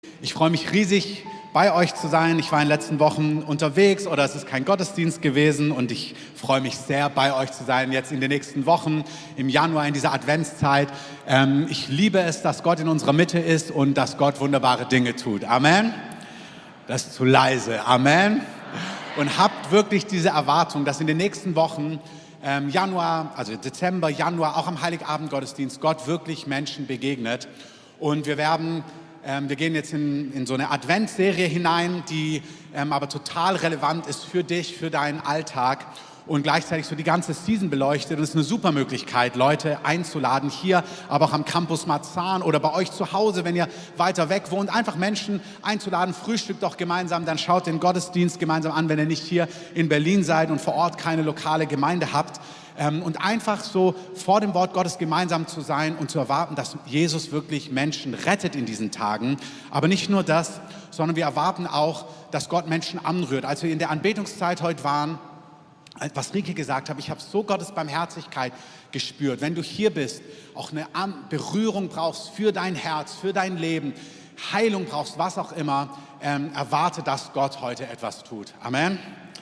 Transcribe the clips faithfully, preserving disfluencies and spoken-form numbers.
Ich freue mich riesig, bei euch zu sein. Ich war in den letzten Wochen unterwegs oder es ist kein Gottesdienst gewesen und ich freue mich sehr, bei euch zu sein jetzt in den nächsten Wochen, im Januar, in dieser Adventszeit. Ähm, ich liebe es, dass Gott in unserer Mitte ist und dass Gott wunderbare Dinge tut. Amen. Das ist zu leise. Amen. Und habt wirklich diese Erwartung, dass in den nächsten Wochen, ähm, Januar, also Dezember, Januar, auch am Heiligabend-Gottesdienst, Gott wirklich Menschen begegnet. Und wir werden Ähm, wir gehen jetzt in, in so eine Adventsserie hinein, die ähm, aber total relevant ist für dich, für deinen Alltag und gleichzeitig so die ganze Season beleuchtet. Und es ist eine super Möglichkeit, Leute einzuladen, hier, aber auch am Campus Marzahn oder bei euch zu Hause, wenn ihr weiter weg wohnt, einfach Menschen einzuladen. Frühstückt doch gemeinsam, dann schaut den Gottesdienst gemeinsam an, wenn ihr nicht hier in Berlin seid und vor Ort keine lokale Gemeinde habt. Und einfach so vor dem Wort Gottes gemeinsam zu sein und zu erwarten, dass Jesus wirklich Menschen rettet in diesen Tagen. Aber nicht nur das, sondern wir erwarten auch, dass Gott Menschen anrührt. Als wir in der Anbetungszeit heute waren, was Rike gesagt hat, ich habe so Gottes Barmherzigkeit gespürt. Wenn du hier bist, auch eine Berührung brauchst für dein Herz, für dein Leben, Heilung brauchst, was auch immer, ähm, erwarte, dass Gott heute etwas tut. Amen.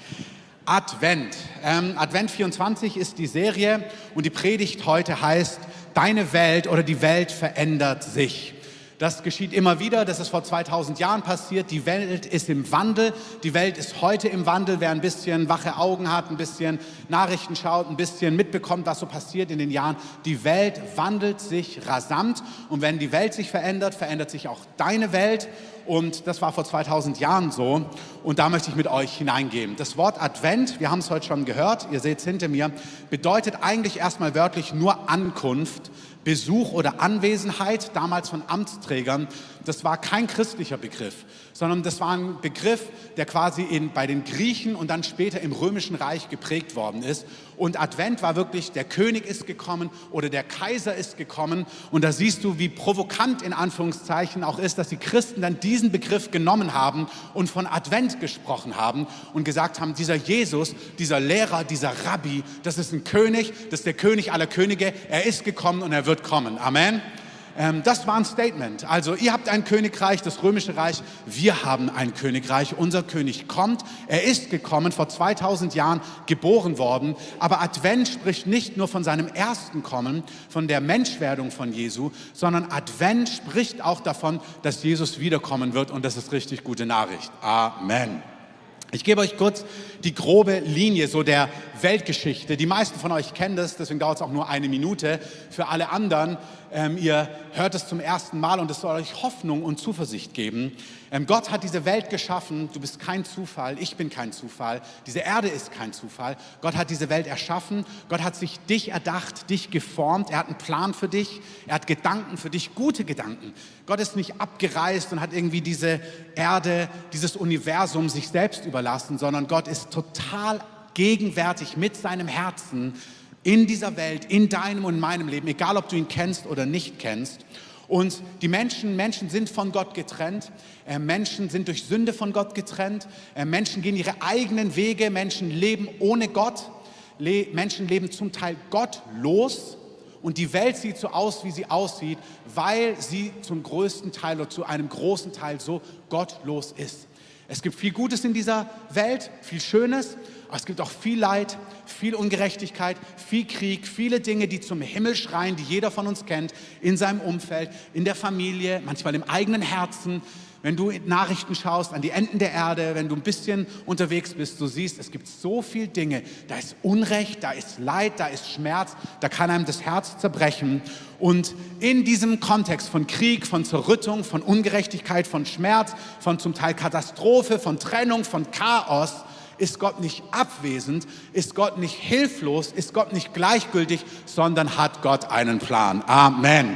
Advent. Ähm, Advent vierundzwanzig ist die Serie und die Predigt heute heißt, deine Welt oder die Welt verändert sich. Das geschieht immer wieder, das ist vor zweitausend Jahren passiert. Die Welt ist im Wandel, die Welt ist heute im Wandel. Wer ein bisschen wache Augen hat, ein bisschen Nachrichten schaut, ein bisschen mitbekommt, was so passiert in den Jahren. Die Welt wandelt sich rasant und wenn die Welt sich verändert, verändert sich auch deine Welt. Und das war vor zweitausend Jahren so und da möchte ich mit euch hineingehen. Das Wort Advent, wir haben es heute schon gehört, ihr seht es hinter mir, bedeutet eigentlich erstmal wörtlich nur Ankunft, Besuch oder Anwesenheit, damals von Amtsträgern. Das war kein christlicher Begriff, sondern das war ein Begriff, der quasi in, bei den Griechen und dann später im Römischen Reich geprägt worden ist. Und Advent war wirklich, der König ist gekommen oder der Kaiser ist gekommen. Und da siehst du, wie provokant in Anführungszeichen auch ist, dass die Christen dann diesen Begriff genommen haben und von Advent gesprochen haben und gesagt haben, dieser Jesus, dieser Lehrer, dieser Rabbi, das ist ein König, das ist der König aller Könige, er ist gekommen und er wird kommen. Amen. Ähm, das war ein Statement. Also ihr habt ein Königreich, das Römische Reich, wir haben ein Königreich, unser König kommt, er ist gekommen, vor zweitausend Jahren geboren worden, aber Advent spricht nicht nur von seinem ersten Kommen, von der Menschwerdung von Jesu, sondern Advent spricht auch davon, dass Jesus wiederkommen wird und das ist richtig gute Nachricht. Amen. Ich gebe euch kurz die grobe Linie so der Weltgeschichte. Die meisten von euch kennen das, deswegen dauert es auch nur eine Minute. Für alle anderen, ähm, ihr hört es zum ersten Mal und es soll euch Hoffnung und Zuversicht geben. Ähm, Gott hat diese Welt geschaffen, du bist kein Zufall, ich bin kein Zufall, diese Erde ist kein Zufall. Gott hat diese Welt erschaffen, Gott hat sich dich erdacht, dich geformt, er hat einen Plan für dich, er hat Gedanken für dich, gute Gedanken. Gott ist nicht abgereist und hat irgendwie diese Erde, dieses Universum sich selbst überlassen, sondern Gott ist total gegenwärtig mit seinem Herzen in dieser Welt, in deinem und meinem Leben, egal ob du ihn kennst oder nicht kennst. Und die Menschen, Menschen sind von Gott getrennt, äh, Menschen sind durch Sünde von Gott getrennt, äh, Menschen gehen ihre eigenen Wege, Menschen leben ohne Gott, Le- Menschen leben zum Teil gottlos und die Welt sieht so aus, wie sie aussieht, weil sie zum größten Teil oder zu einem großen Teil so gottlos ist. Es gibt viel Gutes in dieser Welt, viel Schönes, aber es gibt auch viel Leid, viel Ungerechtigkeit, viel Krieg, viele Dinge, die zum Himmel schreien, die jeder von uns kennt, in seinem Umfeld, in der Familie, manchmal im eigenen Herzen. Wenn du Nachrichten schaust an die Enden der Erde, wenn du ein bisschen unterwegs bist, du siehst, es gibt so viele Dinge. Da ist Unrecht, da ist Leid, da ist Schmerz, da kann einem das Herz zerbrechen. Und in diesem Kontext von Krieg, von Zerrüttung, von Ungerechtigkeit, von Schmerz, von zum Teil Katastrophe, von Trennung, von Chaos, ist Gott nicht abwesend, ist Gott nicht hilflos, ist Gott nicht gleichgültig, sondern hat Gott einen Plan. Amen.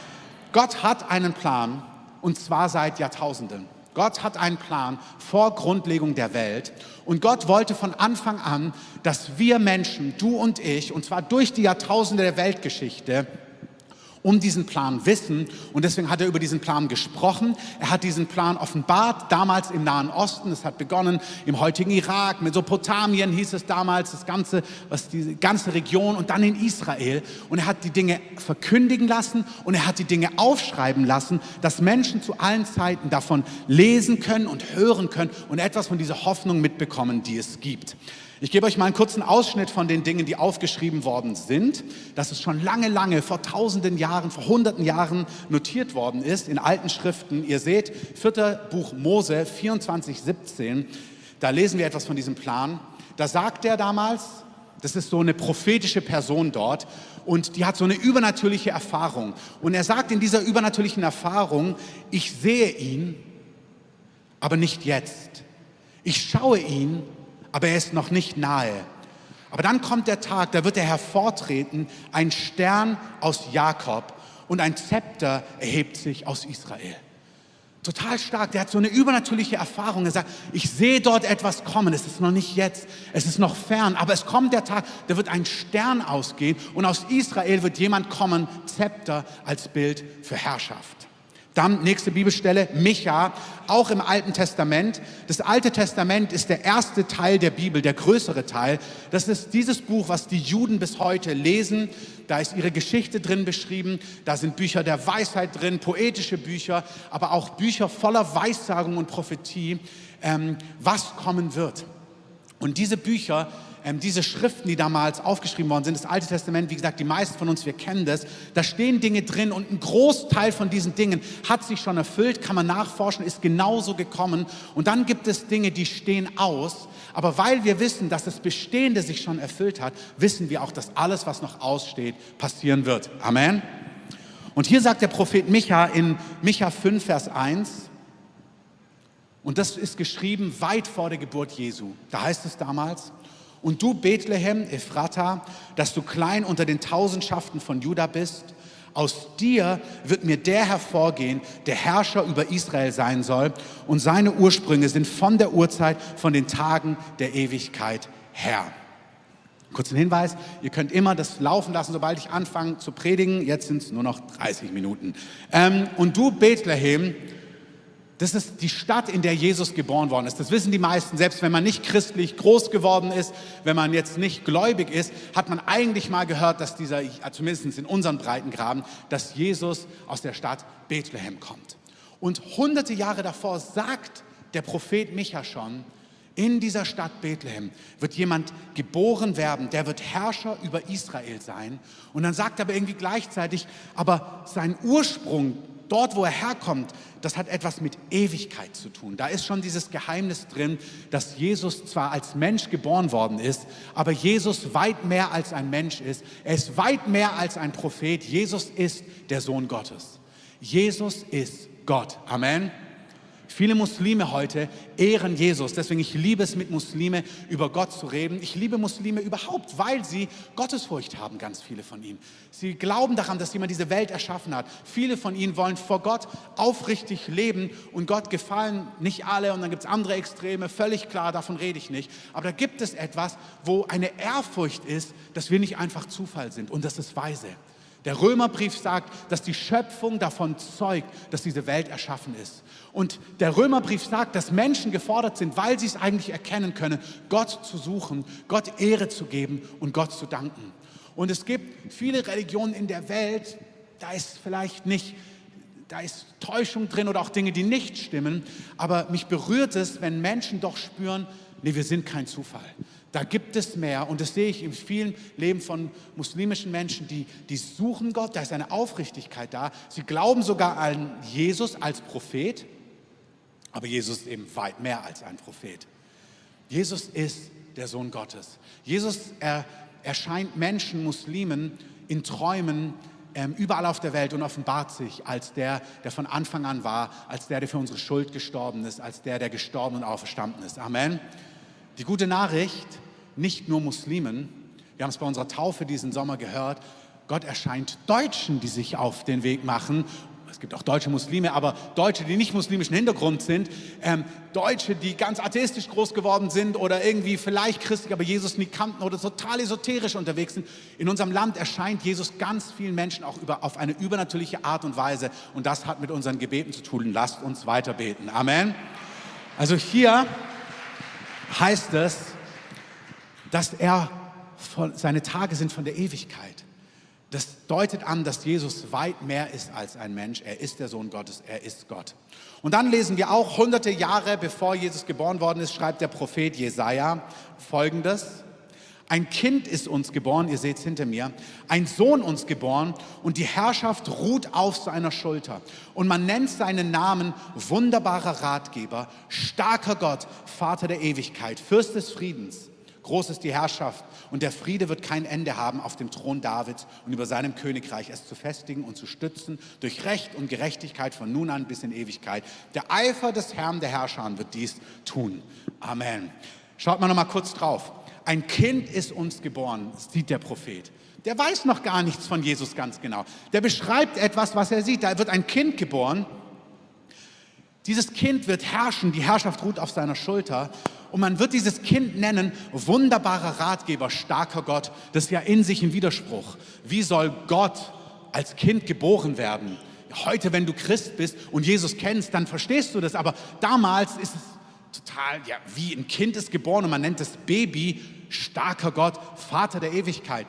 Gott hat einen Plan. Und zwar seit Jahrtausenden. Gott hat einen Plan vor Grundlegung der Welt. Und Gott wollte von Anfang an, dass wir Menschen, du und ich, und zwar durch die Jahrtausende der Weltgeschichte, um diesen Plan wissen und deswegen hat er über diesen Plan gesprochen. Er hat diesen Plan offenbart, damals im Nahen Osten. Es hat begonnen im heutigen Irak, Mesopotamien hieß es damals, das ganze, was die ganze Region und dann in Israel. Und er hat die Dinge verkündigen lassen und er hat die Dinge aufschreiben lassen, dass Menschen zu allen Zeiten davon lesen können und hören können und etwas von dieser Hoffnung mitbekommen, die es gibt. Ich gebe euch mal einen kurzen Ausschnitt von den Dingen, die aufgeschrieben worden sind. Das ist schon lange, lange, vor tausenden Jahren, vor hunderten Jahren notiert worden ist in alten Schriften. Ihr seht, vierter Buch Mose, vierundzwanzig, siebzehn, da lesen wir etwas von diesem Plan. Da sagt er damals, das ist so eine prophetische Person dort und die hat so eine übernatürliche Erfahrung. Und er sagt in dieser übernatürlichen Erfahrung, ich sehe ihn, aber nicht jetzt. Ich schaue ihn, aber er ist noch nicht nahe. Aber dann kommt der Tag, da wird er hervortreten, ein Stern aus Jakob und ein Zepter erhebt sich aus Israel. Total stark, der hat so eine übernatürliche Erfahrung. Er sagt, ich sehe dort etwas kommen, es ist noch nicht jetzt, es ist noch fern, aber es kommt der Tag, da wird ein Stern ausgehen und aus Israel wird jemand kommen, Zepter als Bild für Herrschaft. Dann nächste Bibelstelle, Micha, auch im Alten Testament. Das Alte Testament ist der erste Teil der Bibel, der größere Teil. Das ist dieses Buch, was die Juden bis heute lesen. Da ist ihre Geschichte drin beschrieben. Da sind Bücher der Weisheit drin, poetische Bücher, aber auch Bücher voller Weissagung und Prophetie, ähm, was kommen wird. Und diese Bücher, ähm, diese Schriften, die damals aufgeschrieben worden sind, das Alte Testament, wie gesagt, die meisten von uns, wir kennen das, da stehen Dinge drin und ein Großteil von diesen Dingen hat sich schon erfüllt, kann man nachforschen, ist genauso gekommen. Und dann gibt es Dinge, die stehen aus, aber weil wir wissen, dass das Bestehende sich schon erfüllt hat, wissen wir auch, dass alles, was noch aussteht, passieren wird. Amen. Und hier sagt der Prophet Micha in Micha fünf, Vers eins, und das ist geschrieben weit vor der Geburt Jesu. Da heißt es damals, und du Bethlehem, Ephrata, dass du klein unter den Tausendschaften von Juda bist, aus dir wird mir der hervorgehen, der Herrscher über Israel sein soll, und seine Ursprünge sind von der Urzeit, von den Tagen der Ewigkeit her. Kurzen Hinweis, ihr könnt immer das laufen lassen, sobald ich anfange zu predigen. Jetzt sind es nur noch dreißig Minuten. Ähm, und du Bethlehem, das ist die Stadt, in der Jesus geboren worden ist. Das wissen die meisten. Selbst wenn man nicht christlich groß geworden ist, wenn man jetzt nicht gläubig ist, hat man eigentlich mal gehört, dass dieser, zumindest in unseren Breitengraden, dass Jesus aus der Stadt Bethlehem kommt. Und hunderte Jahre davor sagt der Prophet Micha schon, in dieser Stadt Bethlehem wird jemand geboren werden, der wird Herrscher über Israel sein. Und dann sagt er aber irgendwie gleichzeitig, aber sein Ursprung, dort, wo er herkommt, das hat etwas mit Ewigkeit zu tun. Da ist schon dieses Geheimnis drin, dass Jesus zwar als Mensch geboren worden ist, aber Jesus weit mehr als ein Mensch ist. Er ist weit mehr als ein Prophet. Jesus ist der Sohn Gottes. Jesus ist Gott. Amen. Viele Muslime heute ehren Jesus. Deswegen, ich liebe es, mit Muslime über Gott zu reden. Ich liebe Muslime überhaupt, weil sie Gottesfurcht haben, ganz viele von ihnen. Sie glauben daran, dass jemand diese Welt erschaffen hat. Viele von ihnen wollen vor Gott aufrichtig leben und Gott gefallen. Nicht alle, und dann gibt es andere Extreme, völlig klar, davon rede ich nicht. Aber da gibt es etwas, wo eine Ehrfurcht ist, dass wir nicht einfach Zufall sind, und das ist weise. Der Römerbrief sagt, dass die Schöpfung davon zeugt, dass diese Welt erschaffen ist. Und der Römerbrief sagt, dass Menschen gefordert sind, weil sie es eigentlich erkennen können, Gott zu suchen, Gott Ehre zu geben und Gott zu danken. Und es gibt viele Religionen in der Welt, da ist vielleicht nicht, da ist Täuschung drin oder auch Dinge, die nicht stimmen. Aber mich berührt es, wenn Menschen doch spüren, nee, wir sind kein Zufall. Da gibt es mehr, und das sehe ich in vielen Leben von muslimischen Menschen, die, die suchen Gott, da ist eine Aufrichtigkeit da. Sie glauben sogar an Jesus als Prophet, aber Jesus ist eben weit mehr als ein Prophet. Jesus ist der Sohn Gottes. Jesus er, erscheint Menschen, Muslimen in Träumen ähm, überall auf der Welt und offenbart sich als der, der von Anfang an war, als der, der für unsere Schuld gestorben ist, als der, der gestorben und auferstanden ist. Amen. Die gute Nachricht, nicht nur Muslimen, wir haben es bei unserer Taufe diesen Sommer gehört, Gott erscheint Deutschen, die sich auf den Weg machen, es gibt auch deutsche Muslime, aber Deutsche, die nicht muslimischen Hintergrund sind, ähm, Deutsche, die ganz atheistisch groß geworden sind oder irgendwie vielleicht christlich, aber Jesus nie kannten oder total esoterisch unterwegs sind. In unserem Land erscheint Jesus ganz vielen Menschen auch über, auf eine übernatürliche Art und Weise und das hat mit unseren Gebeten zu tun. Lasst uns weiter beten. Amen. Also hier heißt es, dass er von, seine Tage sind von der Ewigkeit. Das deutet an, dass Jesus weit mehr ist als ein Mensch. Er ist der Sohn Gottes, er ist Gott. Und dann lesen wir auch, hunderte Jahre bevor Jesus geboren worden ist, schreibt der Prophet Jesaja Folgendes. Ein Kind ist uns geboren, ihr seht es hinter mir, ein Sohn uns geboren und die Herrschaft ruht auf seiner Schulter. Und man nennt seinen Namen wunderbarer Ratgeber, starker Gott, Vater der Ewigkeit, Fürst des Friedens. Groß ist die Herrschaft und der Friede wird kein Ende haben auf dem Thron Davids und über seinem Königreich, es zu festigen und zu stützen durch Recht und Gerechtigkeit von nun an bis in Ewigkeit. Der Eifer des Herrn der Herrscher wird dies tun. Amen. Schaut mal noch mal kurz drauf. Ein Kind ist uns geboren, sieht der Prophet. Der weiß noch gar nichts von Jesus ganz genau. Der beschreibt etwas, was er sieht. Da wird ein Kind geboren. Dieses Kind wird herrschen, die Herrschaft ruht auf seiner Schulter. Und man wird dieses Kind nennen, wunderbarer Ratgeber, starker Gott. Das ist ja in sich ein Widerspruch. Wie soll Gott als Kind geboren werden? Heute, wenn du Christ bist und Jesus kennst, dann verstehst du das. Aber damals ist es total, ja, wie ein Kind ist geboren und man nennt das Baby starker Gott, Vater der Ewigkeit.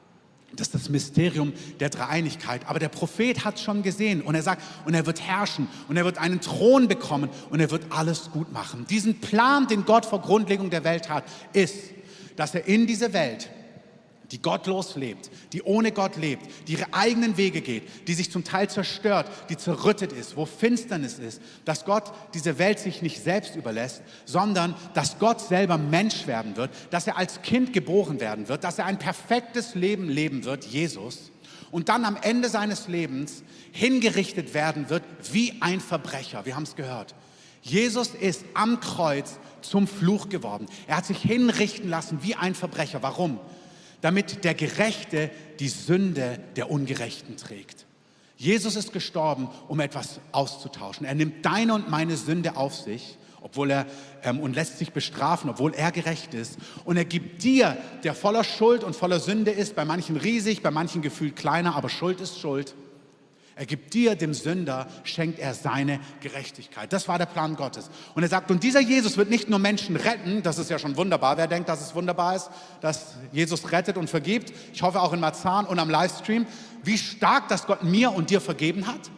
Das ist das Mysterium der Dreieinigkeit. Aber der Prophet hat es schon gesehen und er sagt, und er wird herrschen und er wird einen Thron bekommen und er wird alles gut machen. Diesen Plan, den Gott vor Grundlegung der Welt hat, ist, dass er in diese Welt, die gottlos lebt, die ohne Gott lebt, die ihre eigenen Wege geht, die sich zum Teil zerstört, die zerrüttet ist, wo Finsternis ist, dass Gott diese Welt sich nicht selbst überlässt, sondern dass Gott selber Mensch werden wird, dass er als Kind geboren werden wird, dass er ein perfektes Leben leben wird, Jesus, und dann am Ende seines Lebens hingerichtet werden wird wie ein Verbrecher. Wir haben es gehört. Jesus ist am Kreuz zum Fluch geworden. Er hat sich hinrichten lassen wie ein Verbrecher. Warum? Damit der Gerechte die Sünde der Ungerechten trägt. Jesus ist gestorben, um etwas auszutauschen. Er nimmt deine und meine Sünde auf sich, obwohl er ähm, und lässt sich bestrafen, obwohl er gerecht ist. Und er gibt dir, der voller Schuld und voller Sünde ist, bei manchen riesig, bei manchen gefühlt kleiner, aber Schuld ist Schuld. Er gibt dir, dem Sünder, schenkt er seine Gerechtigkeit. Das war der Plan Gottes. Und er sagt, und dieser Jesus wird nicht nur Menschen retten, das ist ja schon wunderbar. Wer denkt, dass es wunderbar ist, dass Jesus rettet und vergibt? Ich hoffe auch in Marzahn und am Livestream. Wie stark, dass Gott mir und dir vergeben hat?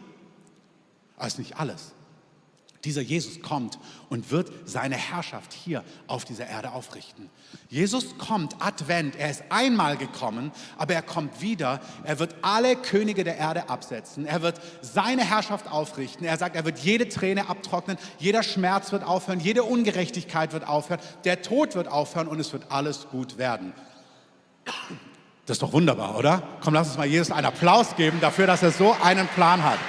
Aber es ist nicht alles. Dieser Jesus kommt und wird seine Herrschaft hier auf dieser Erde aufrichten. Jesus kommt, Advent, er ist einmal gekommen, aber er kommt wieder. Er wird alle Könige der Erde absetzen. Er wird seine Herrschaft aufrichten. Er sagt, er wird jede Träne abtrocknen, jeder Schmerz wird aufhören, jede Ungerechtigkeit wird aufhören, der Tod wird aufhören und es wird alles gut werden. Das ist doch wunderbar, oder? Komm, lass uns mal Jesus einen Applaus geben dafür, dass er so einen Plan hat.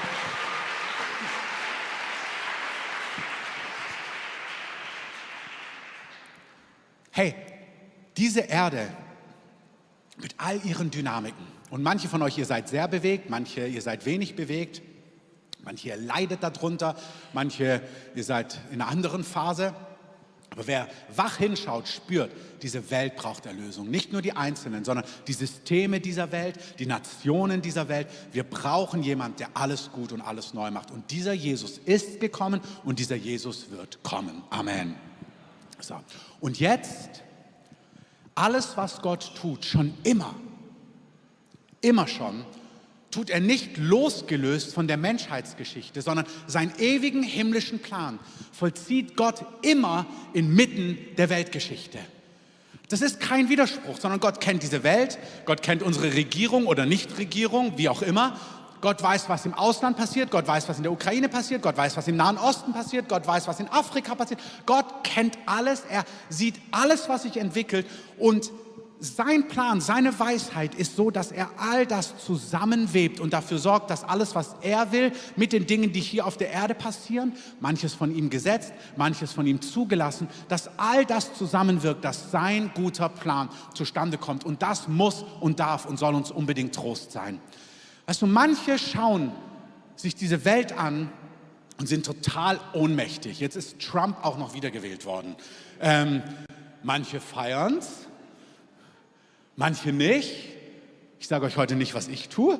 Hey, diese Erde mit all ihren Dynamiken und manche von euch, ihr seid sehr bewegt, manche, ihr seid wenig bewegt, manche, ihr leidet darunter, manche, ihr seid in einer anderen Phase. Aber wer wach hinschaut, spürt, diese Welt braucht Erlösung. Nicht nur die Einzelnen, sondern die Systeme dieser Welt, die Nationen dieser Welt. Wir brauchen jemanden, der alles gut und alles neu macht. Und dieser Jesus ist gekommen und dieser Jesus wird kommen. Amen. So. Und jetzt, alles, was Gott tut, schon immer, immer schon, tut er nicht losgelöst von der Menschheitsgeschichte, sondern seinen ewigen himmlischen Plan vollzieht Gott immer inmitten der Weltgeschichte. Das ist kein Widerspruch, sondern Gott kennt diese Welt, Gott kennt unsere Regierung oder Nichtregierung, wie auch immer. Gott weiß, was im Ausland passiert, Gott weiß, was in der Ukraine passiert, Gott weiß, was im Nahen Osten passiert, Gott weiß, was in Afrika passiert. Gott kennt alles, er sieht alles, was sich entwickelt und sein Plan, seine Weisheit ist so, dass er all das zusammenwebt und dafür sorgt, dass alles, was er will, mit den Dingen, die hier auf der Erde passieren, manches von ihm gesetzt, manches von ihm zugelassen, dass all das zusammenwirkt, dass sein guter Plan zustande kommt. Und das muss und darf und soll uns unbedingt Trost sein. Weißt du, manche schauen sich diese Welt an und sind total ohnmächtig. Jetzt ist Trump auch noch wiedergewählt worden. Ähm, manche feiern es, manche nicht. Ich sage euch heute nicht, was ich tue.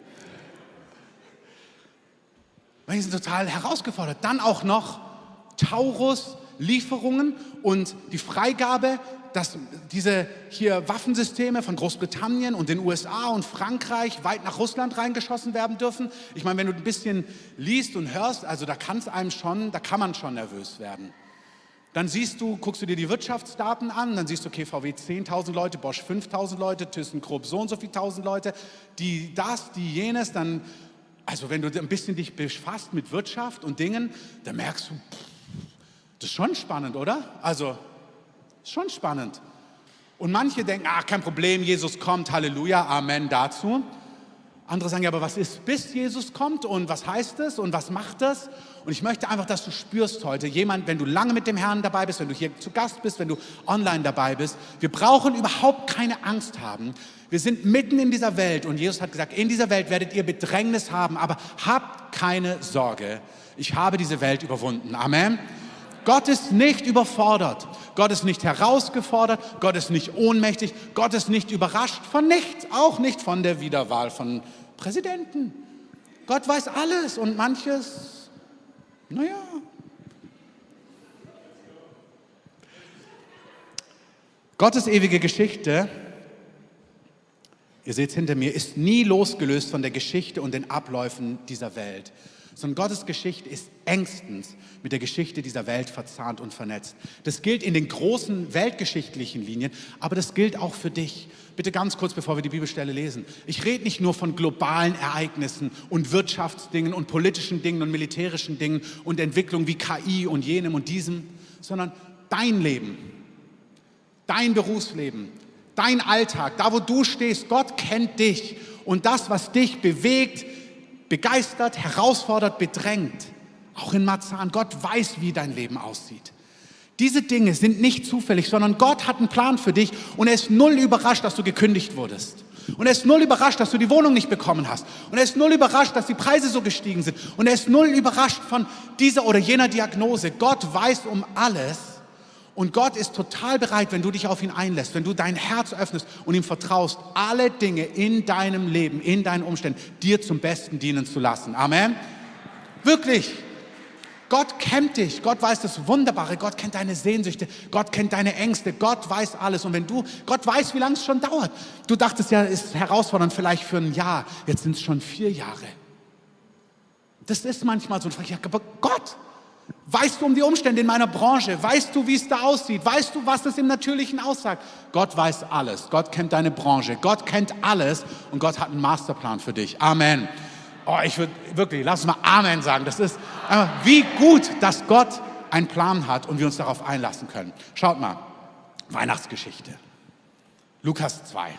Manche sind total herausgefordert. Dann auch noch Taurus-Lieferungen und die Freigabe, dass diese hier Waffensysteme von Großbritannien und den U S A und Frankreich weit nach Russland reingeschossen werden dürfen. Ich meine, wenn du ein bisschen liest und hörst, also da kann es einem schon, da kann man schon nervös werden. Dann siehst du, guckst du dir die Wirtschaftsdaten an, dann siehst du, okay, V W zehntausend Leute, Bosch fünftausend Leute, ThyssenKrupp so und so viel tausend Leute, die das, die jenes, dann, also wenn du ein bisschen dich befasst mit Wirtschaft und Dingen, dann merkst du, pff, das ist schon spannend, oder? Also, schon spannend. Und manche denken, ah, kein Problem, Jesus kommt, Halleluja, Amen dazu. Andere sagen, ja, aber was ist, bis Jesus kommt und was heißt es und was macht es? Und ich möchte einfach, dass du spürst heute, jemand, wenn du lange mit dem Herrn dabei bist, wenn du hier zu Gast bist, wenn du online dabei bist, wir brauchen überhaupt keine Angst haben. Wir sind mitten in dieser Welt und Jesus hat gesagt, in dieser Welt werdet ihr Bedrängnis haben, aber habt keine Sorge, ich habe diese Welt überwunden. Amen. Gott ist nicht überfordert, Gott ist nicht herausgefordert, Gott ist nicht ohnmächtig, Gott ist nicht überrascht von nichts, auch nicht von der Wiederwahl von Präsidenten. Gott weiß alles und manches, naja. Gottes ewige Geschichte, ihr seht es hinter mir, ist nie losgelöst von der Geschichte und den Abläufen dieser Welt. Sondern Gottes Geschichte ist engstens mit der Geschichte dieser Welt verzahnt und vernetzt. Das gilt in den großen weltgeschichtlichen Linien, aber das gilt auch für dich. Bitte ganz kurz, bevor wir die Bibelstelle lesen. Ich rede nicht nur von globalen Ereignissen und Wirtschaftsdingen und politischen Dingen und militärischen Dingen und Entwicklungen wie K I und jenem und diesem, sondern dein Leben, dein Berufsleben, dein Alltag, da wo du stehst, Gott kennt dich und das, was dich bewegt, begeistert, herausfordert, bedrängt. Auch in Marzahn. Gott weiß, wie dein Leben aussieht. Diese Dinge sind nicht zufällig, sondern Gott hat einen Plan für dich und er ist null überrascht, dass du gekündigt wurdest. Und er ist null überrascht, dass du die Wohnung nicht bekommen hast. Und er ist null überrascht, dass die Preise so gestiegen sind. Und er ist null überrascht von dieser oder jener Diagnose. Gott weiß um alles. Und Gott ist total bereit, wenn du dich auf ihn einlässt, wenn du dein Herz öffnest und ihm vertraust, alle Dinge in deinem Leben, in deinen Umständen, dir zum Besten dienen zu lassen. Amen. Wirklich. Gott kennt dich. Gott weiß das Wunderbare. Gott kennt deine Sehnsüchte. Gott kennt deine Ängste. Gott weiß alles. Und wenn du, Gott weiß, wie lange es schon dauert. Du dachtest ja, es ist herausfordernd vielleicht für ein Jahr. Jetzt sind es schon vier Jahre. Das ist manchmal so. Und ich frage, aber Gott, weißt du um die Umstände in meiner Branche? Weißt du, wie es da aussieht? Weißt du, was das im Natürlichen aussagt? Gott weiß alles. Gott kennt deine Branche. Gott kennt alles. Und Gott hat einen Masterplan für dich. Amen. Oh, ich würde wirklich, lass uns mal Amen sagen. Das ist einfach, wie gut, dass Gott einen Plan hat und wir uns darauf einlassen können. Schaut mal, Weihnachtsgeschichte. Lukas zwei.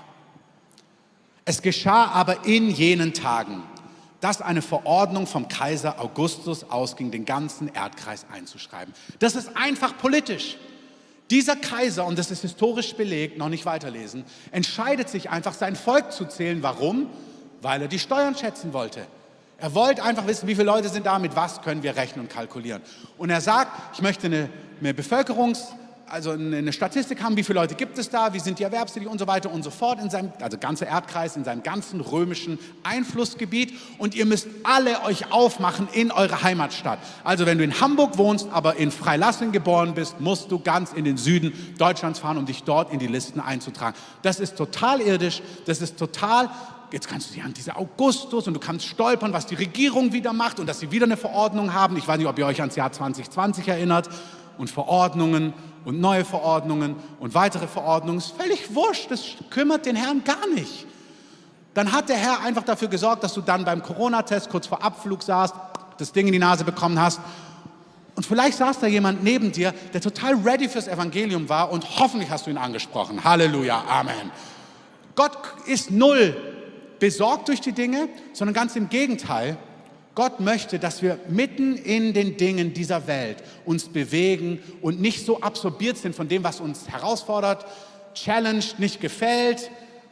Es geschah aber in jenen Tagen, dass eine Verordnung vom Kaiser Augustus ausging, den ganzen Erdkreis einzuschreiben. Das ist einfach politisch. Dieser Kaiser, und das ist historisch belegt, noch nicht weiterlesen, entscheidet sich einfach, sein Volk zu zählen. Warum? Weil er die Steuern schätzen wollte. Er wollte einfach wissen, wie viele Leute sind da, mit was können wir rechnen und kalkulieren. Und er sagt, ich möchte eine, eine Bevölkerungs- also eine Statistik haben, wie viele Leute gibt es da, wie sind die erwerbstätig und so weiter und so fort, in seinem, also ganzer Erdkreis, in seinem ganzen römischen Einflussgebiet und ihr müsst alle euch aufmachen in eure Heimatstadt. Also wenn du in Hamburg wohnst, aber in Freilassing geboren bist, musst du ganz in den Süden Deutschlands fahren, um dich dort in die Listen einzutragen. Das ist total irdisch, das ist total... Jetzt kannst du dir an diese Augustus und du kannst stolpern, was die Regierung wieder macht und dass sie wieder eine Verordnung haben. Ich weiß nicht, ob ihr euch ans Jahr zwanzig zwanzig erinnert. Und Verordnungen und neue Verordnungen und weitere Verordnungen. Ist völlig wurscht, das kümmert den Herrn gar nicht. Dann hat der Herr einfach dafür gesorgt, dass du dann beim Corona-Test kurz vor Abflug saßt, das Ding in die Nase bekommen hast. Und vielleicht saß da jemand neben dir, der total ready fürs Evangelium war und hoffentlich hast du ihn angesprochen. Halleluja, Amen. Gott ist null besorgt durch die Dinge, sondern ganz im Gegenteil. Gott möchte, dass wir mitten in den Dingen dieser Welt uns bewegen und nicht so absorbiert sind von dem, was uns herausfordert, challenged, nicht gefällt,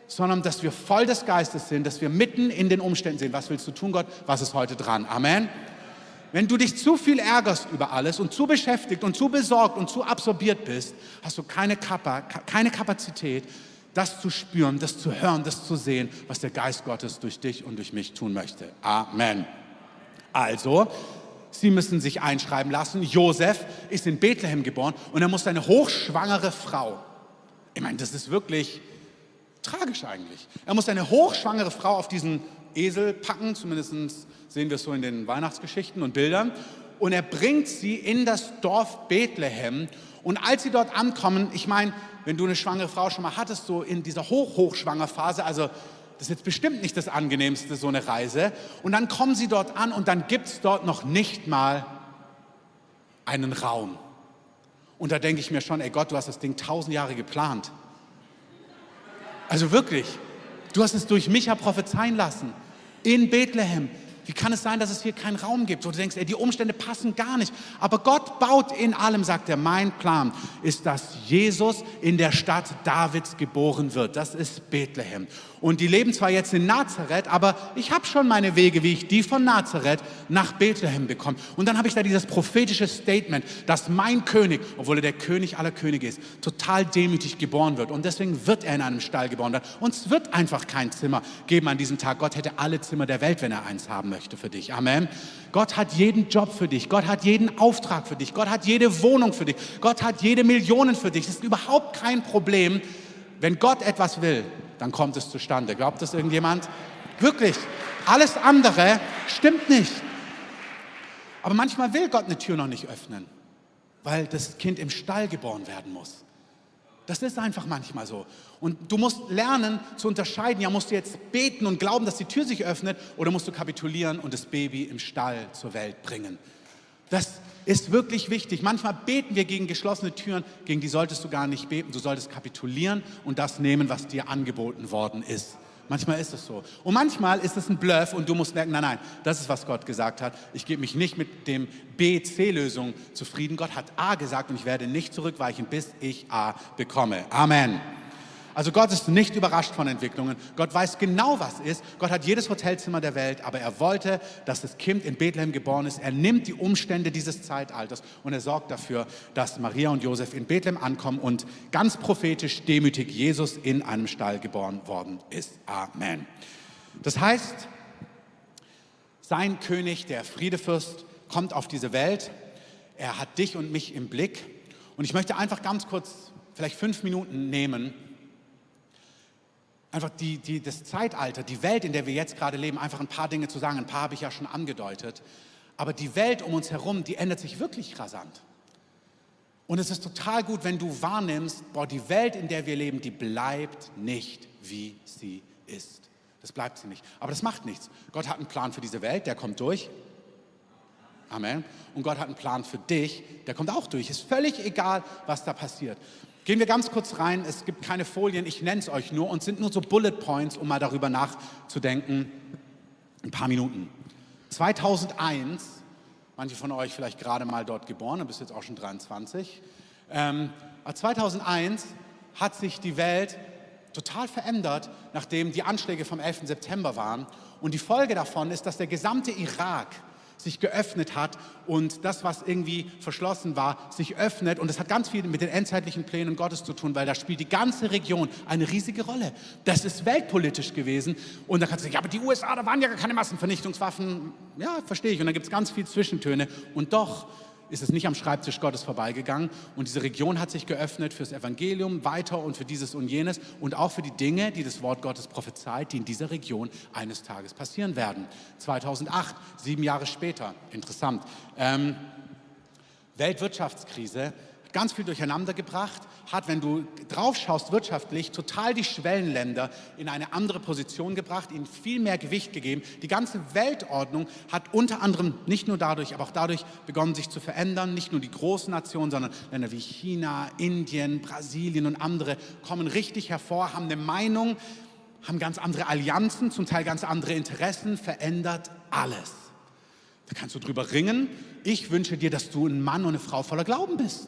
sondern dass wir voll des Geistes sind, dass wir mitten in den Umständen sind. Was willst du tun, Gott? Was ist heute dran? Amen. Wenn du dich zu viel ärgerst über alles und zu beschäftigt und zu besorgt und zu absorbiert bist, hast du keine, Kapa, keine Kapazität, das zu spüren, das zu hören, das zu sehen, was der Geist Gottes durch dich und durch mich tun möchte. Amen. Also, sie müssen sich einschreiben lassen. Josef ist in Bethlehem geboren und er muss eine hochschwangere Frau. Ich meine, das ist wirklich tragisch eigentlich. Er muss eine hochschwangere Frau auf diesen Esel packen, zumindest sehen wir es so in den Weihnachtsgeschichten und Bildern. Und er bringt sie in das Dorf Bethlehem. Und als sie dort ankommen, ich meine, wenn du eine schwangere Frau schon mal hattest, so in dieser Hoch-Hochschwangerphase, also das ist jetzt bestimmt nicht das Angenehmste, so eine Reise. Und dann kommen sie dort an und dann gibt es dort noch nicht mal einen Raum. Und da denke ich mir schon, ey Gott, du hast das Ding tausend Jahre geplant. Also wirklich, du hast es durch Micha prophezeien lassen, in Bethlehem. Wie kann es sein, dass es hier keinen Raum gibt? Wo du denkst, ey, die Umstände passen gar nicht. Aber Gott baut in allem, sagt er, mein Plan ist, dass Jesus in der Stadt Davids geboren wird. Das ist Bethlehem. Und die leben zwar jetzt in Nazareth, aber ich habe schon meine Wege, wie ich die von Nazareth nach Bethlehem bekomme. Und dann habe ich da dieses prophetische Statement, dass mein König, obwohl er der König aller Könige ist, total demütig geboren wird. Und deswegen wird er in einem Stall geboren werden. Und es wird einfach kein Zimmer geben an diesem Tag. Gott hätte alle Zimmer der Welt, wenn er eins haben möchte für dich. Amen. Gott hat jeden Job für dich. Gott hat jeden Auftrag für dich. Gott hat jede Wohnung für dich. Gott hat jede Millionen für dich. Das ist überhaupt kein Problem. Wenn Gott etwas will, dann kommt es zustande. Glaubt das irgendjemand? Wirklich. Alles andere stimmt nicht. Aber manchmal will Gott eine Tür noch nicht öffnen, weil das Kind im Stall geboren werden muss. Das ist einfach manchmal so. Und du musst lernen zu unterscheiden, ja, musst du jetzt beten und glauben, dass die Tür sich öffnet, oder musst du kapitulieren und das Baby im Stall zur Welt bringen. Das ist wirklich wichtig. Manchmal beten wir gegen geschlossene Türen, gegen die solltest du gar nicht beten. Du solltest kapitulieren und das nehmen, was dir angeboten worden ist. Manchmal ist es so. Und manchmal ist es ein Bluff und du musst merken, nein, nein, das ist, was Gott gesagt hat. Ich gebe mich nicht mit dem B-C-Lösung zufrieden. Gott hat A gesagt und ich werde nicht zurückweichen, bis ich A bekomme. Amen. Also Gott ist nicht überrascht von Entwicklungen. Gott weiß genau, was ist. Gott hat jedes Hotelzimmer der Welt, aber er wollte, dass das Kind in Bethlehem geboren ist. Er nimmt die Umstände dieses Zeitalters und er sorgt dafür, dass Maria und Josef in Bethlehem ankommen und ganz prophetisch demütig Jesus in einem Stall geboren worden ist. Amen. Das heißt, sein König, der Friedefürst, kommt auf diese Welt. Er hat dich und mich im Blick. Und ich möchte einfach ganz kurz, vielleicht fünf Minuten nehmen, einfach die, die, das Zeitalter, die Welt, in der wir jetzt gerade leben, einfach ein paar Dinge zu sagen. Ein paar habe ich ja schon angedeutet. Aber die Welt um uns herum, die ändert sich wirklich rasant. Und es ist total gut, wenn du wahrnimmst, boah, die Welt, in der wir leben, die bleibt nicht, wie sie ist. Das bleibt sie nicht. Aber das macht nichts. Gott hat einen Plan für diese Welt, der kommt durch. Amen. Und Gott hat einen Plan für dich, der kommt auch durch. Ist völlig egal, was da passiert. Gehen wir ganz kurz rein, es gibt keine Folien, ich nenne es euch nur und sind nur so Bullet Points, um mal darüber nachzudenken. Ein paar Minuten. zweitausendeins, manche von euch vielleicht gerade mal dort geboren, du bist jetzt auch schon dreiundzwanzig. Ähm, aber zweitausendeins hat sich die Welt total verändert, nachdem die Anschläge vom elften September waren. Und die Folge davon ist, dass der gesamte Irak sich geöffnet hat und das, was irgendwie verschlossen war, sich öffnet. Und das hat ganz viel mit den endzeitlichen Plänen Gottes zu tun, weil da spielt die ganze Region eine riesige Rolle. Das ist weltpolitisch gewesen. Und da kannst du sagen, ja, aber die U S A, da waren ja gar keine Massenvernichtungswaffen. Ja, verstehe ich. Und da gibt es ganz viel Zwischentöne. Und doch ist es nicht am Schreibtisch Gottes vorbeigegangen. Und diese Region hat sich geöffnet fürs Evangelium weiter und für dieses und jenes und auch für die Dinge, die das Wort Gottes prophezeit, die in dieser Region eines Tages passieren werden. zweitausendacht, sieben Jahre später, interessant. Ähm, Weltwirtschaftskrise, hat ganz viel durcheinander gebracht, hat, wenn du drauf schaust, wirtschaftlich total die Schwellenländer in eine andere Position gebracht, ihnen viel mehr Gewicht gegeben. Die ganze Weltordnung hat unter anderem nicht nur dadurch, aber auch dadurch begonnen, sich zu verändern. Nicht nur die großen Nationen, sondern Länder wie China, Indien, Brasilien und andere kommen richtig hervor, haben eine Meinung, haben ganz andere Allianzen, zum Teil ganz andere Interessen, verändert alles. Da kannst du drüber ringen. Ich wünsche dir, dass du ein Mann und eine Frau voller Glauben bist.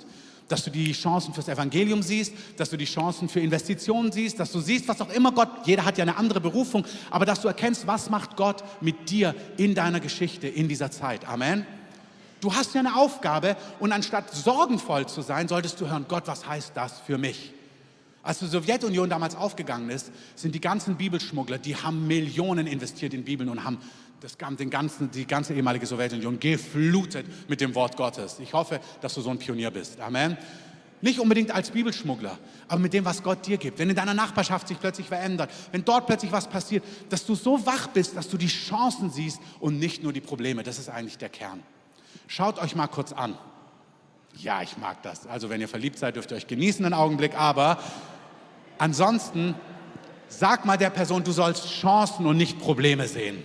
Dass du die Chancen fürs Evangelium siehst, dass du die Chancen für Investitionen siehst, dass du siehst, was auch immer Gott, jeder hat ja eine andere Berufung, aber dass du erkennst, was macht Gott mit dir in deiner Geschichte, in dieser Zeit. Amen. Du hast ja eine Aufgabe und anstatt sorgenvoll zu sein, solltest du hören, Gott, was heißt das für mich? Als die Sowjetunion damals aufgegangen ist, sind die ganzen Bibelschmuggler, die haben Millionen investiert in Bibeln und haben das, den ganzen, die ganze ehemalige Sowjetunion geflutet mit dem Wort Gottes. Ich hoffe, dass du so ein Pionier bist. Amen. Nicht unbedingt als Bibelschmuggler, aber mit dem, was Gott dir gibt. Wenn in deiner Nachbarschaft sich plötzlich verändert, wenn dort plötzlich was passiert, dass du so wach bist, dass du die Chancen siehst und nicht nur die Probleme. Das ist eigentlich der Kern. Schaut euch mal kurz an. Ja, ich mag das. Also wenn ihr verliebt seid, dürft ihr euch genießen einen Augenblick, aber ansonsten sag mal der Person, du sollst Chancen und nicht Probleme sehen.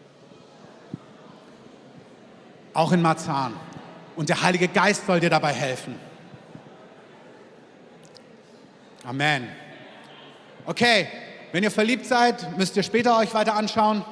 Auch in Marzahn. Und der Heilige Geist soll dir dabei helfen. Amen. Okay, wenn ihr verliebt seid, müsst ihr später euch weiter anschauen.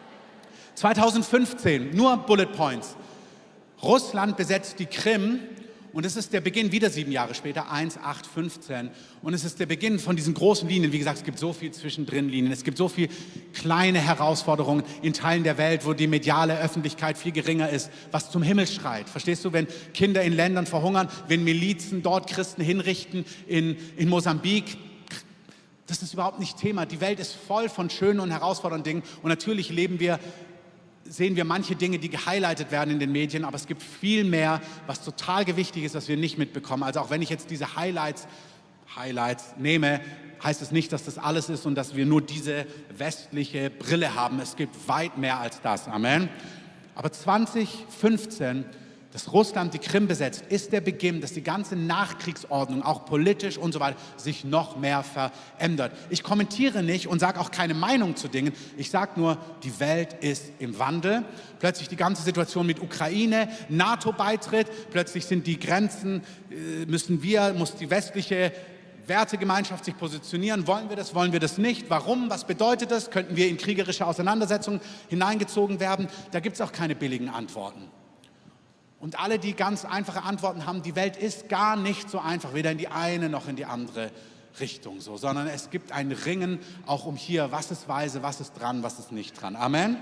zweitausendfünfzehn, nur Bullet Points. Russland besetzt die Krim und es ist der Beginn, wieder sieben Jahre später, eins, acht, fünfzehn. Und es ist der Beginn von diesen großen Linien. Wie gesagt, es gibt so viel zwischendrin Linien. Es gibt so viele kleine Herausforderungen in Teilen der Welt, wo die mediale Öffentlichkeit viel geringer ist, was zum Himmel schreit. Verstehst du, wenn Kinder in Ländern verhungern, wenn Milizen dort Christen hinrichten, in, in Mosambik, das ist überhaupt nicht Thema. Die Welt ist voll von schönen und herausfordernden Dingen. Und natürlich leben wir sehen wir manche Dinge, die gehighlightet werden in den Medien, aber es gibt viel mehr, was total wichtig ist, was wir nicht mitbekommen. Also auch wenn ich jetzt diese Highlights, Highlights nehme, heißt es nicht, dass das alles ist und dass wir nur diese westliche Brille haben. Es gibt weit mehr als das. Amen. Aber zweitausendfünfzehn, dass Russland die Krim besetzt, ist der Beginn, dass die ganze Nachkriegsordnung, auch politisch und so weiter, sich noch mehr verändert. Ich kommentiere nicht und sage auch keine Meinung zu Dingen. Ich sage nur, die Welt ist im Wandel. Plötzlich die ganze Situation mit Ukraine, NATO-Beitritt, plötzlich sind die Grenzen, müssen wir, muss die westliche Wertegemeinschaft sich positionieren. Wollen wir das, wollen wir das nicht? Warum? Was bedeutet das? Könnten wir in kriegerische Auseinandersetzungen hineingezogen werden? Da gibt es auch keine billigen Antworten. Und alle, die ganz einfache Antworten haben, die Welt ist gar nicht so einfach, weder in die eine noch in die andere Richtung, so, sondern es gibt ein Ringen auch um hier, was ist weise, was ist dran, was ist nicht dran. Amen?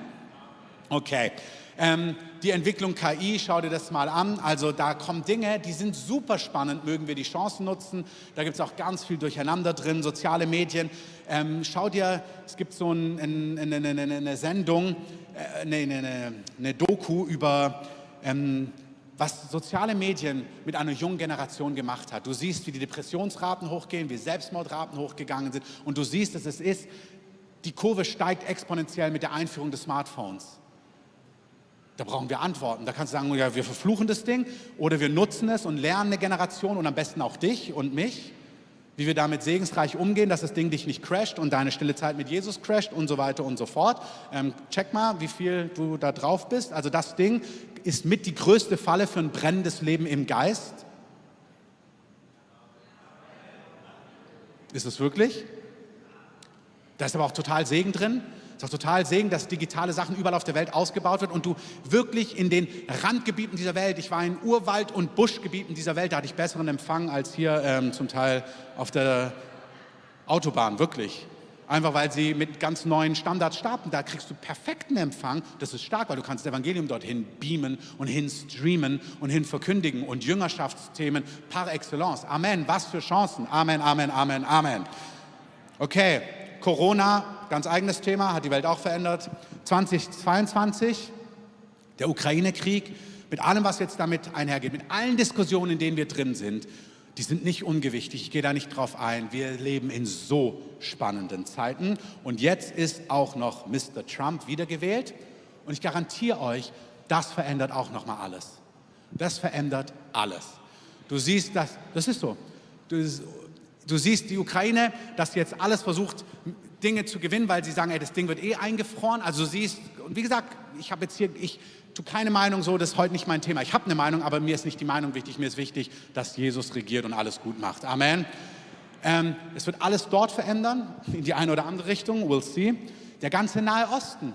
Okay, ähm, die Entwicklung K I, schau dir das mal an, also da kommen Dinge, die sind super spannend, mögen wir die Chancen nutzen, da gibt es auch ganz viel Durcheinander drin, soziale Medien, ähm, schau dir, es gibt so ein, ein, eine, eine, eine Sendung, äh, eine, eine, eine Doku über ähm, was soziale Medien mit einer jungen Generation gemacht hat. Du siehst, wie die Depressionsraten hochgehen, wie Selbstmordraten hochgegangen sind und du siehst, dass es ist, die Kurve steigt exponentiell mit der Einführung des Smartphones. Da brauchen wir Antworten. Da kannst du sagen, ja, wir verfluchen das Ding oder wir nutzen es und lernen eine Generation und am besten auch dich und mich, wie wir damit segensreich umgehen, dass das Ding dich nicht crasht und deine stille Zeit mit Jesus crasht und so weiter und so fort. Ähm, check mal, wie viel du da drauf bist. Also das Ding ist mit die größte Falle für ein brennendes Leben im Geist. Ist es wirklich? Da ist aber auch total Segen drin. Es ist auch total Segen, dass digitale Sachen überall auf der Welt ausgebaut wird und du wirklich in den Randgebieten dieser Welt, ich war in Urwald- und Buschgebieten dieser Welt, da hatte ich besseren Empfang als hier ähm, zum Teil auf der Autobahn, wirklich. Einfach weil sie mit ganz neuen Standards starten, da kriegst du perfekten Empfang, das ist stark, weil du kannst das Evangelium dorthin beamen und hin streamen und hin verkündigen und Jüngerschaftsthemen par excellence. Amen, was für Chancen, Amen, Amen, Amen, Amen. Okay. Corona, ganz eigenes Thema, hat die Welt auch verändert. zweitausendzweiundzwanzig, der Ukraine-Krieg, mit allem, was jetzt damit einhergeht, mit allen Diskussionen, in denen wir drin sind, die sind nicht ungewichtig, ich gehe da nicht drauf ein. Wir leben in so spannenden Zeiten und jetzt ist auch noch Mister Trump wiedergewählt und ich garantiere euch, das verändert auch noch mal alles. Das verändert alles. Du siehst, das, das ist so. Du, Du siehst die Ukraine, dass jetzt alles versucht, Dinge zu gewinnen, weil sie sagen, ey, das Ding wird eh eingefroren. Also du siehst, und wie gesagt, ich habe jetzt hier, ich tue keine Meinung so, das ist heute nicht mein Thema. Ich habe eine Meinung, aber mir ist nicht die Meinung wichtig. Mir ist wichtig, dass Jesus regiert und alles gut macht. Amen. Ähm, es wird alles dort verändern, in die eine oder andere Richtung, we'll see. Der ganze Nahe Osten.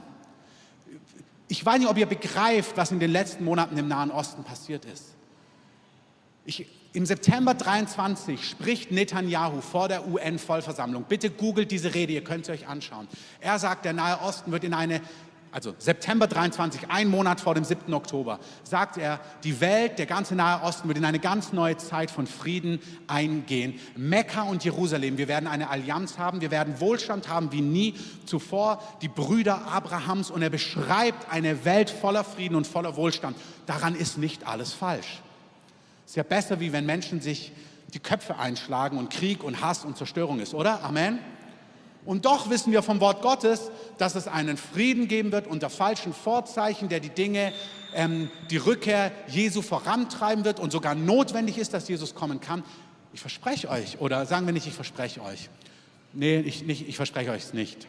Ich weiß nicht, ob ihr begreift, was in den letzten Monaten im Nahen Osten passiert ist. Ich, Im September dreiundzwanzig spricht Netanyahu vor der U N-Vollversammlung. Bitte googelt diese Rede, ihr könnt sie euch anschauen. Er sagt, der Nahe Osten wird in eine, also September dreiundzwanzig, ein Monat vor dem siebten Oktober, sagt er, die Welt, der ganze Nahe Osten wird in eine ganz neue Zeit von Frieden eingehen. Mekka und Jerusalem, wir werden eine Allianz haben, wir werden Wohlstand haben wie nie zuvor, die Brüder Abrahams, und er beschreibt eine Welt voller Frieden und voller Wohlstand. Daran ist nicht alles falsch. Es ist ja besser, wie wenn Menschen sich die Köpfe einschlagen und Krieg und Hass und Zerstörung ist, oder? Amen? Und doch wissen wir vom Wort Gottes, dass es einen Frieden geben wird unter falschen Vorzeichen, der die Dinge, ähm, die Rückkehr Jesu vorantreiben wird und sogar notwendig ist, dass Jesus kommen kann. Ich verspreche euch, oder sagen wir nicht, ich verspreche euch. Nee, ich, nicht, ich verspreche euch es nicht.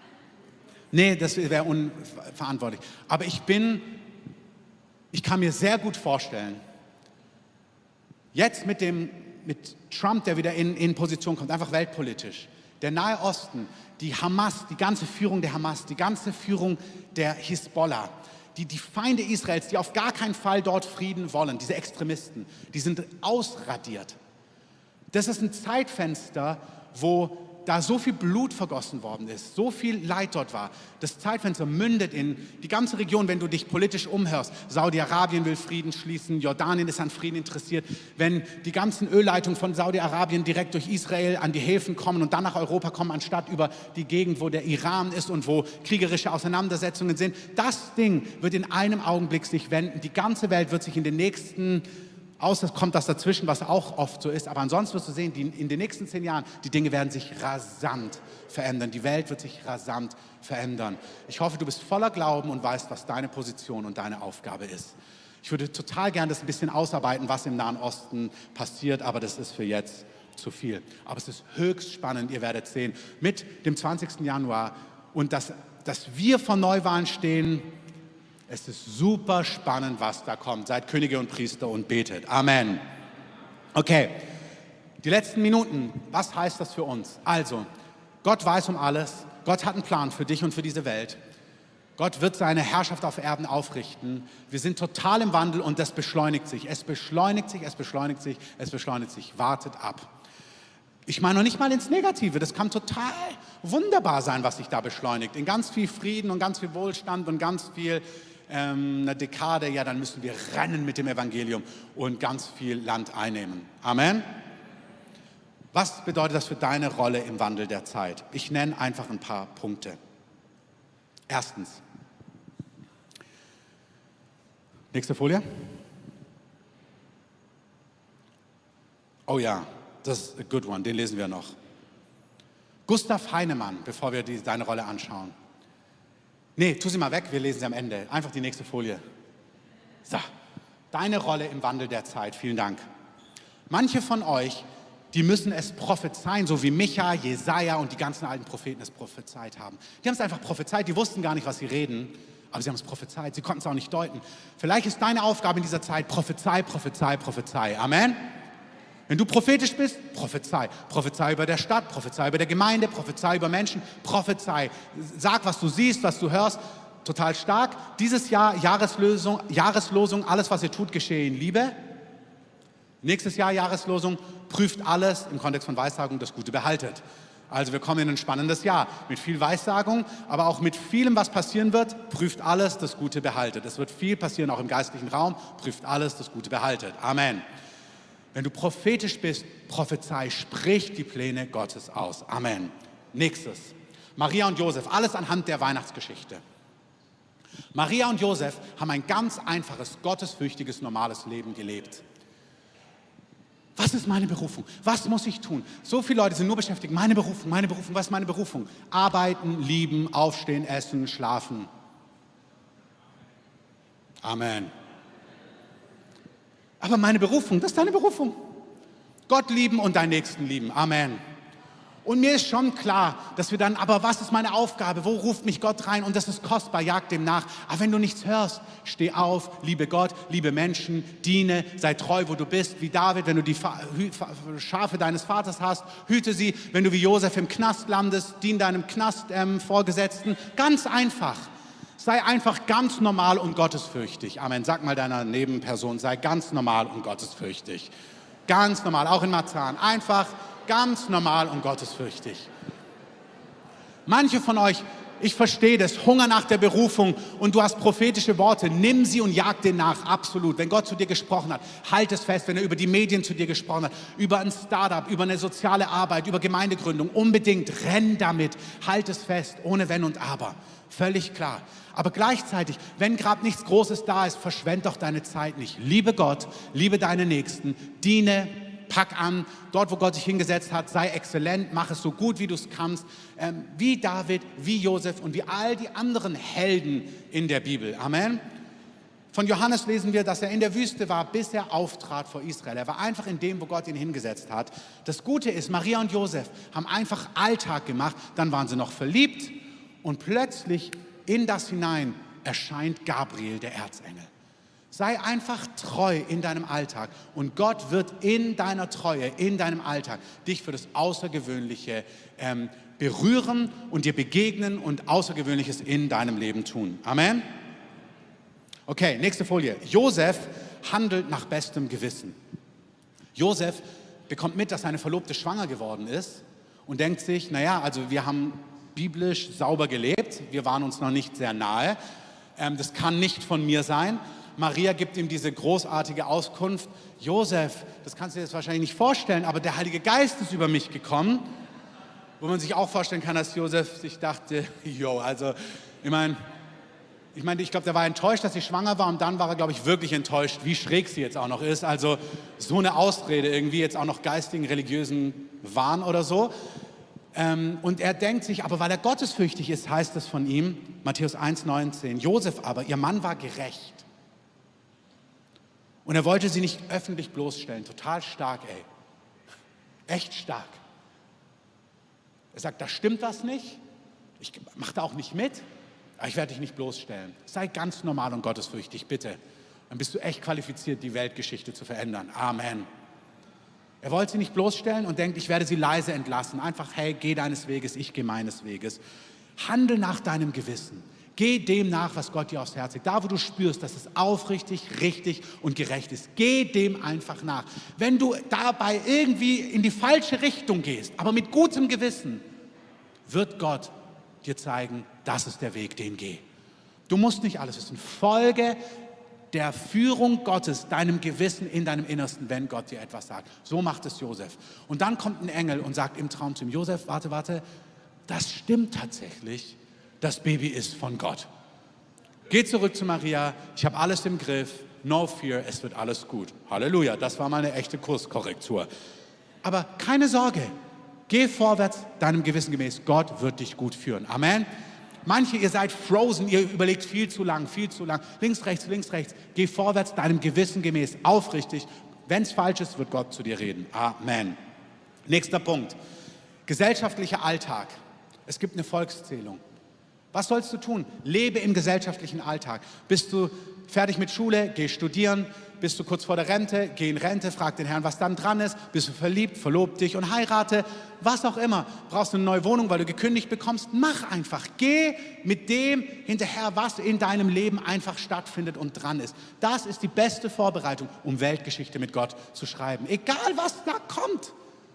Nee, das wäre unverantwortlich. Aber ich bin, ich kann mir sehr gut vorstellen, jetzt mit, dem, mit Trump, der wieder in, in Position kommt, einfach weltpolitisch, der Nahe Osten, die Hamas, die ganze Führung der Hamas, die ganze Führung der Hisbollah, die, die Feinde Israels, die auf gar keinen Fall dort Frieden wollen, diese Extremisten, die sind ausradiert. Das ist ein Zeitfenster, wo da so viel Blut vergossen worden ist, so viel Leid dort war. Das Zeitfenster mündet in die ganze Region, wenn du dich politisch umhörst. Saudi-Arabien will Frieden schließen, Jordanien ist an Frieden interessiert. Wenn die ganzen Ölleitungen von Saudi-Arabien direkt durch Israel an die Häfen kommen und dann nach Europa kommen, anstatt über die Gegend, wo der Iran ist und wo kriegerische Auseinandersetzungen sind. Das Ding wird in einem Augenblick sich wenden. Die ganze Welt wird sich in den nächsten Außer es kommt das dazwischen, was auch oft so ist. Aber ansonsten wirst du sehen, die, in den nächsten zehn Jahren, die Dinge werden sich rasant verändern. Die Welt wird sich rasant verändern. Ich hoffe, du bist voller Glauben und weißt, was deine Position und deine Aufgabe ist. Ich würde total gerne das ein bisschen ausarbeiten, was im Nahen Osten passiert, aber das ist für jetzt zu viel. Aber es ist höchst spannend, ihr werdet sehen, mit dem zwanzigsten Januar und dass, dass wir vor Neuwahlen stehen. Es ist super spannend, was da kommt. Seid Könige und Priester und betet. Amen. Okay, die letzten Minuten. Was heißt das für uns? Also, Gott weiß um alles. Gott hat einen Plan für dich und für diese Welt. Gott wird seine Herrschaft auf Erden aufrichten. Wir sind total im Wandel und das beschleunigt sich. Es beschleunigt sich, es beschleunigt sich, es beschleunigt sich. Wartet ab. Ich meine noch nicht mal ins Negative. Das kann total wunderbar sein, was sich da beschleunigt. In ganz viel Frieden und ganz viel Wohlstand und ganz viel ähm, eine Dekade. Ja, dann müssen wir rennen mit dem Evangelium und ganz viel Land einnehmen. Amen. Was bedeutet das für deine Rolle im Wandel der Zeit? Ich nenne einfach ein paar Punkte. Erstens. Nächste Folie. Oh ja. Das ist a good one, den lesen wir noch. Gustav Heinemann, bevor wir die, deine Rolle anschauen. Nee, tu sie mal weg, wir lesen sie am Ende. Einfach die nächste Folie. So, deine Rolle im Wandel der Zeit, vielen Dank. Manche von euch, die müssen es prophezeien, so wie Micha, Jesaja und die ganzen alten Propheten es prophezeit haben. Die haben es einfach prophezeit, die wussten gar nicht, was sie reden, aber sie haben es prophezeit, sie konnten es auch nicht deuten. Vielleicht ist deine Aufgabe in dieser Zeit, prophezei, prophezei, prophezei. Amen. Wenn du prophetisch bist, prophezei. Prophezei über der Stadt, prophezei über der Gemeinde, prophezei über Menschen, prophezei. Sag, was du siehst, was du hörst. Total stark. Dieses Jahr Jahreslosung, Jahreslosung, alles, was ihr tut, geschehe in Liebe. Nächstes Jahr Jahreslosung, prüft alles im Kontext von Weissagung, das Gute behaltet. Also wir kommen in ein spannendes Jahr mit viel Weissagung, aber auch mit vielem, was passieren wird, prüft alles, das Gute behaltet. Es wird viel passieren, auch im geistlichen Raum, prüft alles, das Gute behaltet. Amen. Wenn du prophetisch bist, prophezei, sprich die Pläne Gottes aus. Amen. Nächstes. Maria und Josef, alles anhand der Weihnachtsgeschichte. Maria und Josef haben ein ganz einfaches, gottesfürchtiges, normales Leben gelebt. Was ist meine Berufung? Was muss ich tun? So viele Leute sind nur beschäftigt. Meine Berufung, meine Berufung, was ist meine Berufung? Arbeiten, lieben, aufstehen, essen, schlafen. Amen. Aber meine Berufung, das ist deine Berufung. Gott lieben und deinen Nächsten lieben. Amen. Und mir ist schon klar, dass wir dann, aber was ist meine Aufgabe? Wo ruft mich Gott rein? Und das ist kostbar, jag dem nach. Aber wenn du nichts hörst, steh auf, liebe Gott, liebe Menschen, diene, sei treu, wo du bist. Wie David, wenn du die Schafe deines Vaters hast, hüte sie. Wenn du wie Josef im Knast landest, dien deinem Knast-Vorgesetzten. Ähm, Ganz einfach. Sei einfach ganz normal und gottesfürchtig. Amen. Sag mal deiner Nebenperson, sei ganz normal und gottesfürchtig. Ganz normal, auch in Marzahn. Einfach ganz normal und gottesfürchtig. Manche von euch, ich verstehe das, Hunger nach der Berufung und du hast prophetische Worte, nimm sie und jag denen nach, absolut. Wenn Gott zu dir gesprochen hat, halt es fest, wenn er über die Medien zu dir gesprochen hat, über ein Startup, über eine soziale Arbeit, über Gemeindegründung, unbedingt renn damit, halt es fest, ohne Wenn und Aber. Völlig klar. Aber gleichzeitig, wenn gerade nichts Großes da ist, verschwend doch deine Zeit nicht. Liebe Gott, liebe deine Nächsten, diene, pack an, dort wo Gott dich hingesetzt hat, sei exzellent, mach es so gut wie du es kannst, ähm, wie David, wie Josef und wie all die anderen Helden in der Bibel. Amen. Von Johannes lesen wir, dass er in der Wüste war, bis er auftrat vor Israel. Er war einfach in dem, wo Gott ihn hingesetzt hat. Das Gute ist, Maria und Josef haben einfach Alltag gemacht, dann waren sie noch verliebt und plötzlich in das hinein erscheint Gabriel, der Erzengel. Sei einfach treu in deinem Alltag und Gott wird in deiner Treue, in deinem Alltag dich für das Außergewöhnliche ähm, berühren und dir begegnen und Außergewöhnliches in deinem Leben tun. Amen. Okay, nächste Folie. Josef handelt nach bestem Gewissen. Josef bekommt mit, dass seine Verlobte schwanger geworden ist und denkt sich, naja, also wir haben biblisch sauber gelebt, wir waren uns noch nicht sehr nahe, ähm, das kann nicht von mir sein. Maria gibt ihm diese großartige Auskunft, Josef, das kannst du dir jetzt wahrscheinlich nicht vorstellen, aber der Heilige Geist ist über mich gekommen, wo man sich auch vorstellen kann, dass Josef sich dachte, jo, also ich meine, ich meine, ich glaube, der war enttäuscht, dass sie schwanger war und dann war er, glaube ich, wirklich enttäuscht, wie schräg sie jetzt auch noch ist, also so eine Ausrede irgendwie, jetzt auch noch geistigen, religiösen Wahn oder so. Ähm, und er denkt sich, aber weil er gottesfürchtig ist, heißt es von ihm, Matthäus eins, neunzehn, Josef aber, ihr Mann war gerecht. Und er wollte sie nicht öffentlich bloßstellen. Total stark, ey. Echt stark. Er sagt, da stimmt was nicht. Ich mache da auch nicht mit, aber ich werde dich nicht bloßstellen. Sei ganz normal und gottesfürchtig, bitte. Dann bist du echt qualifiziert, die Weltgeschichte zu verändern. Amen. Er wollte sie nicht bloßstellen und denkt, ich werde sie leise entlassen. Einfach, hey, geh deines Weges, ich gehe meines Weges. Handel nach deinem Gewissen. Geh dem nach, was Gott dir aufs Herz legt. Da, wo du spürst, dass es aufrichtig, richtig und gerecht ist. Geh dem einfach nach. Wenn du dabei irgendwie in die falsche Richtung gehst, aber mit gutem Gewissen, wird Gott dir zeigen, das ist der Weg, den geh. Du musst nicht alles wissen. Folge der Führung Gottes, deinem Gewissen in deinem Innersten, wenn Gott dir etwas sagt. So macht es Josef. Und dann kommt ein Engel und sagt im Traum zu ihm, Josef, warte, warte, das stimmt tatsächlich. Das Baby ist von Gott. Geh zurück zu Maria, ich habe alles im Griff, no fear, es wird alles gut. Halleluja, das war mal eine echte Kurskorrektur. Aber keine Sorge, geh vorwärts, deinem Gewissen gemäß, Gott wird dich gut führen. Amen. Manche, ihr seid frozen, ihr überlegt viel zu lang, viel zu lang, links, rechts, links, rechts. Geh vorwärts, deinem Gewissen gemäß, aufrichtig. Wenn es falsch ist, wird Gott zu dir reden. Amen. Nächster Punkt, gesellschaftlicher Alltag. Es gibt eine Volkszählung. Was sollst du tun? Lebe im gesellschaftlichen Alltag. Bist du fertig mit Schule? Geh studieren. Bist du kurz vor der Rente? Geh in Rente, frag den Herrn, was dann dran ist. Bist du verliebt? Verlob dich und heirate. Was auch immer. Brauchst du eine neue Wohnung, weil du gekündigt bekommst? Mach einfach. Geh mit dem hinterher, was in deinem Leben einfach stattfindet und dran ist. Das ist die beste Vorbereitung, um Weltgeschichte mit Gott zu schreiben. Egal, was da kommt.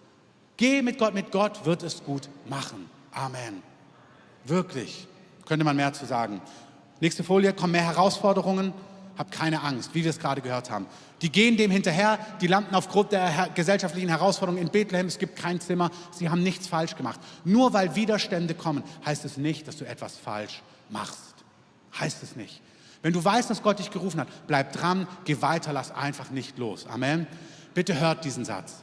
Geh mit Gott. Mit Gott wird es gut machen. Amen. Wirklich. Könnte man mehr zu sagen. Nächste Folie, kommen mehr Herausforderungen. Hab keine Angst, wie wir es gerade gehört haben. Die gehen dem hinterher, die landen aufgrund der her- gesellschaftlichen Herausforderungen in Bethlehem. Es gibt kein Zimmer, sie haben nichts falsch gemacht. Nur weil Widerstände kommen, heißt es nicht, dass du etwas falsch machst. Heißt es nicht. Wenn du weißt, dass Gott dich gerufen hat, bleib dran, geh weiter, lass einfach nicht los. Amen. Bitte hört diesen Satz.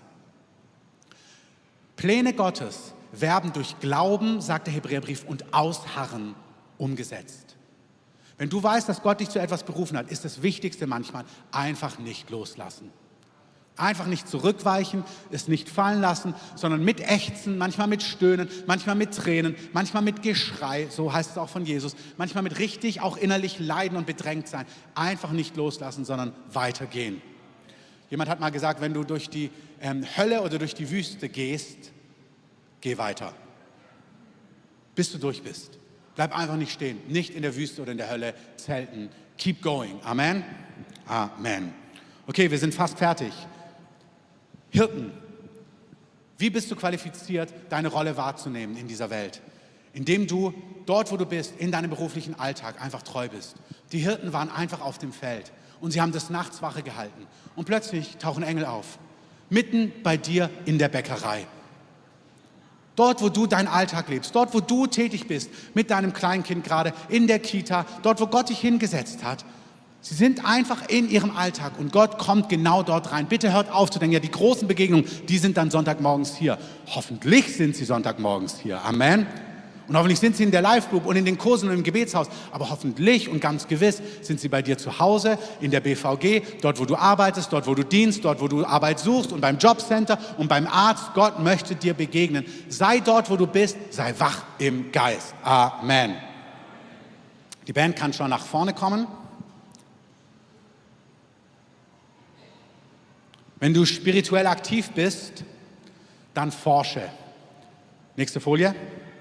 Pläne Gottes werden durch Glauben, sagt der Hebräerbrief, und Ausharren umgesetzt. Wenn du weißt, dass Gott dich zu etwas berufen hat, ist das Wichtigste manchmal einfach nicht loslassen. Einfach nicht zurückweichen, es nicht fallen lassen, sondern mit Ächzen, manchmal mit Stöhnen, manchmal mit Tränen, manchmal mit Geschrei, so heißt es auch von Jesus, manchmal mit richtig auch innerlich leiden und bedrängt sein. Einfach nicht loslassen, sondern weitergehen. Jemand hat mal gesagt, wenn du durch die ähm, Hölle oder durch die Wüste gehst, geh weiter, bis du durch bist. Bleib einfach nicht stehen. Nicht in der Wüste oder in der Hölle zelten. Keep going. Amen. Amen. Okay, wir sind fast fertig. Hirten. Wie bist du qualifiziert, deine Rolle wahrzunehmen in dieser Welt? Indem du dort, wo du bist, in deinem beruflichen Alltag einfach treu bist. Die Hirten waren einfach auf dem Feld und sie haben des Nachts Wache gehalten. Und plötzlich tauchen Engel auf, mitten bei dir in der Bäckerei. Dort, wo du deinen Alltag lebst, dort, wo du tätig bist, mit deinem Kleinkind gerade, in der Kita, dort, wo Gott dich hingesetzt hat. Sie sind einfach in ihrem Alltag und Gott kommt genau dort rein. Bitte hört auf zu denken, ja, die großen Begegnungen, die sind dann Sonntagmorgens hier. Hoffentlich sind sie Sonntagmorgens hier. Amen. Und hoffentlich sind sie in der Live-Group und in den Kursen und im Gebetshaus. Aber hoffentlich und ganz gewiss sind sie bei dir zu Hause, in der B V G, dort, wo du arbeitest, dort, wo du dienst, dort, wo du Arbeit suchst und beim Jobcenter und beim Arzt. Gott möchte dir begegnen. Sei dort, wo du bist, sei wach im Geist. Amen. Die Band kann schon nach vorne kommen. Wenn du spirituell aktiv bist, dann forsche. Nächste Folie.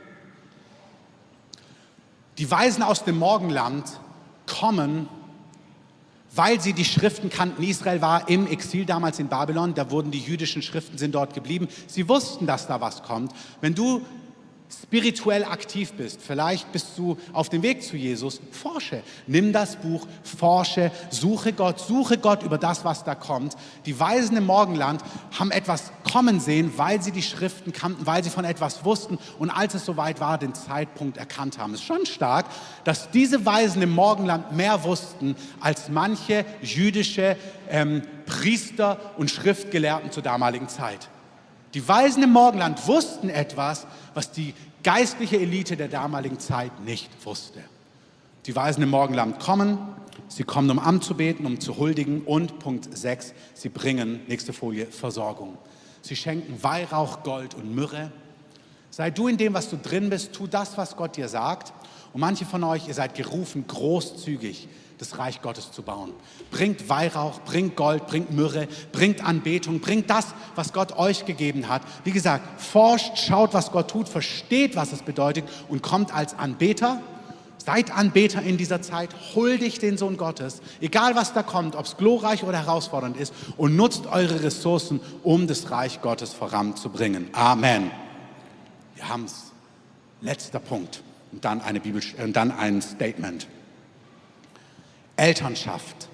Die Weisen aus dem Morgenland kommen, weil sie die Schriften kannten. Israel war im Exil damals in Babylon, da wurden die jüdischen Schriften, sind dort geblieben. Sie wussten, dass da was kommt. Wenn du spirituell aktiv bist, vielleicht bist du auf dem Weg zu Jesus, forsche. Nimm das Buch, forsche, suche Gott, suche Gott über das, was da kommt. Die Weisen im Morgenland haben etwas kommen sehen, weil sie die Schriften kannten, weil sie von etwas wussten und als es soweit war, den Zeitpunkt erkannt haben. Es ist schon stark, dass diese Weisen im Morgenland mehr wussten als manche jüdische ähm, Priester und Schriftgelehrten zur damaligen Zeit. Die Weisen im Morgenland wussten etwas, was die geistliche Elite der damaligen Zeit nicht wusste. Die Weisen im Morgenland kommen, sie kommen, um anzubeten, um zu huldigen und Punkt sechs, sie bringen, nächste Folie, Versorgung. Sie schenken Weihrauch, Gold und Myrrhe. Sei du in dem, was du drin bist, tu das, was Gott dir sagt. Und manche von euch, ihr seid gerufen, großzügig das Reich Gottes zu bauen. Bringt Weihrauch, bringt Gold, bringt Myrrhe, bringt Anbetung, bringt das, was Gott euch gegeben hat. Wie gesagt, forscht, schaut, was Gott tut, versteht, was es bedeutet und kommt als Anbeter. Seid Anbeter in dieser Zeit, huldigt den Sohn Gottes, egal was da kommt, ob es glorreich oder herausfordernd ist, und nutzt eure Ressourcen, um das Reich Gottes voranzubringen. Amen. Wir haben es. Letzter Punkt und dann, eine Bibel, und dann ein Statement. Elternschaft.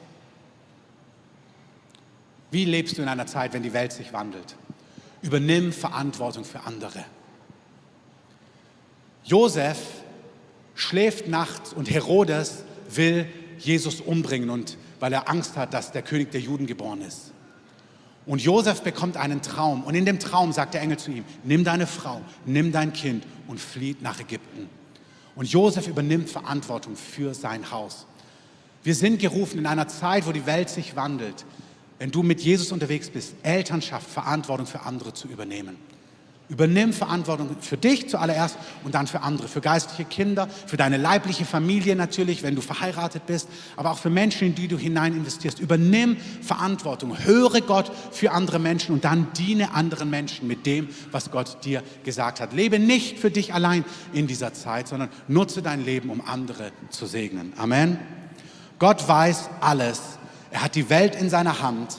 Wie lebst du in einer Zeit, wenn die Welt sich wandelt? Übernimm Verantwortung für andere. Josef schläft nachts und Herodes will Jesus umbringen, und weil er Angst hat, dass der König der Juden geboren ist. Und Josef bekommt einen Traum und in dem Traum sagt der Engel zu ihm, nimm deine Frau, nimm dein Kind und flieht nach Ägypten. Und Josef übernimmt Verantwortung für sein Haus. Wir sind gerufen in einer Zeit, wo die Welt sich wandelt, wenn du mit Jesus unterwegs bist, Elternschaft, Verantwortung für andere zu übernehmen. Übernimm Verantwortung für dich zuallererst und dann für andere, für geistliche Kinder, für deine leibliche Familie natürlich, wenn du verheiratet bist, aber auch für Menschen, in die du hinein investierst. Übernimm Verantwortung, höre Gott für andere Menschen und dann diene anderen Menschen mit dem, was Gott dir gesagt hat. Lebe nicht für dich allein in dieser Zeit, sondern nutze dein Leben, um andere zu segnen. Amen. Gott weiß alles. Er hat die Welt in seiner Hand.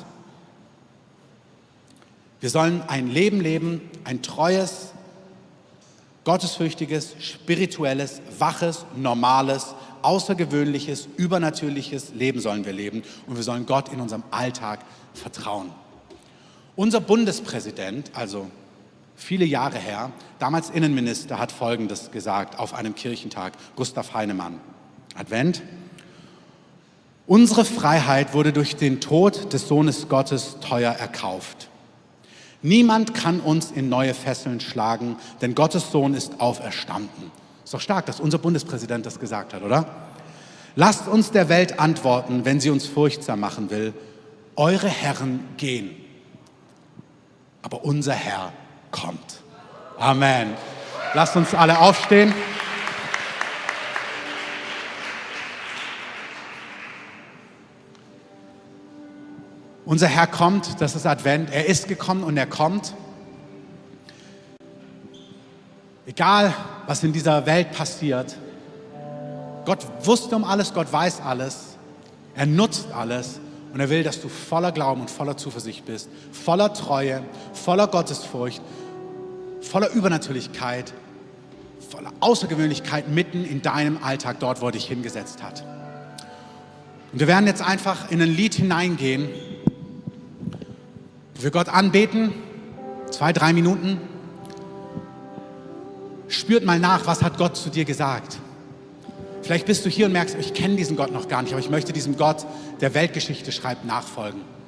Wir sollen ein Leben leben, ein treues, gottesfürchtiges, spirituelles, waches, normales, außergewöhnliches, übernatürliches Leben sollen wir leben. Und wir sollen Gott in unserem Alltag vertrauen. Unser Bundespräsident, also viele Jahre her, damals Innenminister, hat Folgendes gesagt auf einem Kirchentag, Gustav Heinemann. Advent. Unsere Freiheit wurde durch den Tod des Sohnes Gottes teuer erkauft. Niemand kann uns in neue Fesseln schlagen, denn Gottes Sohn ist auferstanden. Ist doch stark, dass unser Bundespräsident das gesagt hat, oder? Lasst uns der Welt antworten, wenn sie uns furchtsam machen will. Eure Herren gehen, aber unser Herr kommt. Amen. Lasst uns alle aufstehen. Unser Herr kommt, das ist Advent. Er ist gekommen und er kommt. Egal, was in dieser Welt passiert, Gott wusste um alles, Gott weiß alles, er nutzt alles und er will, dass du voller Glauben und voller Zuversicht bist, voller Treue, voller Gottesfurcht, voller Übernatürlichkeit, voller Außergewöhnlichkeit mitten in deinem Alltag, dort, wo er dich hingesetzt hat. Und wir werden jetzt einfach in ein Lied hineingehen, wo wir Gott anbeten, zwei, drei Minuten. Spürt mal nach, was hat Gott zu dir gesagt? Vielleicht bist du hier und merkst, ich kenne diesen Gott noch gar nicht, aber ich möchte diesem Gott, der Weltgeschichte schreibt, nachfolgen.